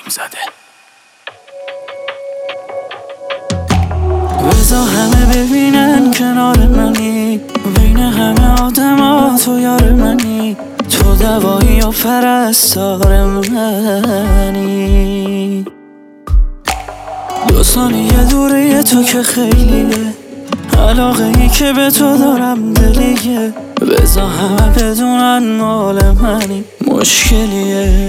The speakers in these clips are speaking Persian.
زده. بذار همه ببینن کنار منی، بین همه آدم تو یار منی، تو دوایی و پرستار منی. 2 ثانیه دوره تو که خیلیه، علاقه ای که به تو دارم دلیه. بذار همه بدونن مال منی، مشکلیه.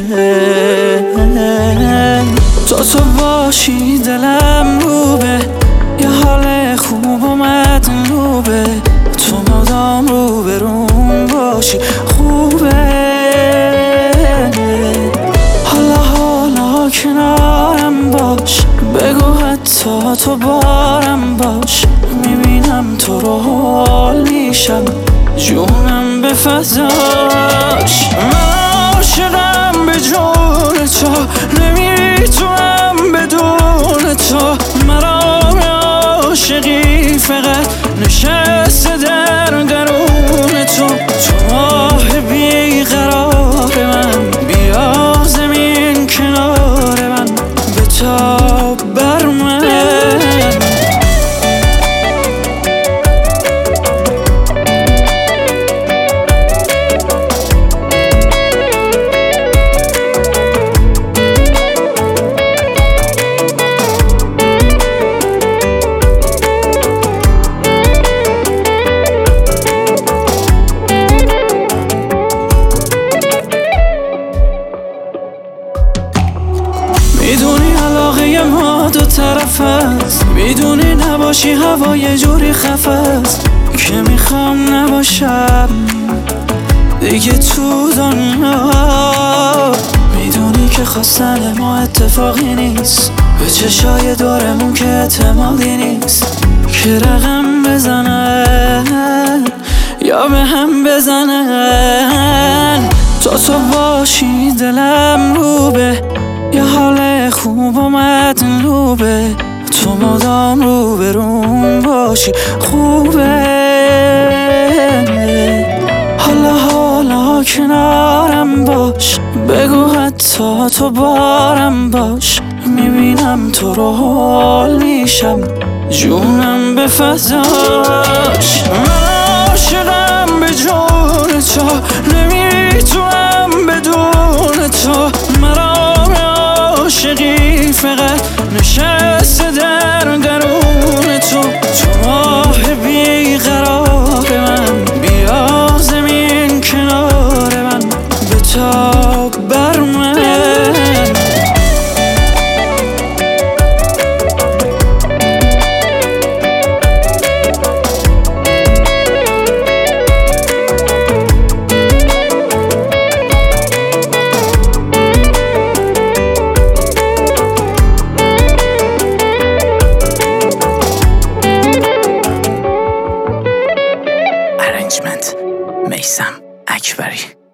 تو باشی دلم روبه، یه حال خوب اومد روبه، تو مدام روبروم باشی خوبه. حالا کنارم باش، بگو حتی تو بارم باش، میبینم تو رو حال میشم، جونم به فضاش. من عاشقم به جون تو، نمیتونم بدون تو. مرام عاشقی فقط نشسته در درون تو. تو ماه بیقرار من، بیا زمین کنار من، بتاب بر من. میدونی علاقه ما 2 طرف است، میدونی نباشی هوا یه جوری خفه است که میخوام نباشم دیگه تو دنیا. میدونی که خواستن ما اتفاقی نیست، به چشای دورمون که اعتمادی نیست، که رقم بزنن یا به هم بزنن. تو باشی دلم روبه، یه حال خوب اومد روبه، تو مدام روبروم باشی خوبه. حالا کنارم باش، بگو حتی تو بارم باش، میبینم تو رو حال میشم، جونم به فضاش. من عاشقم به جون تو، نمیتونم بدون تو. مرام عاشقی فقط نشسته در درون تو. تو ماه بیقرار من، بیا زمین کنار من، بتاب بر من. میثم اکبری.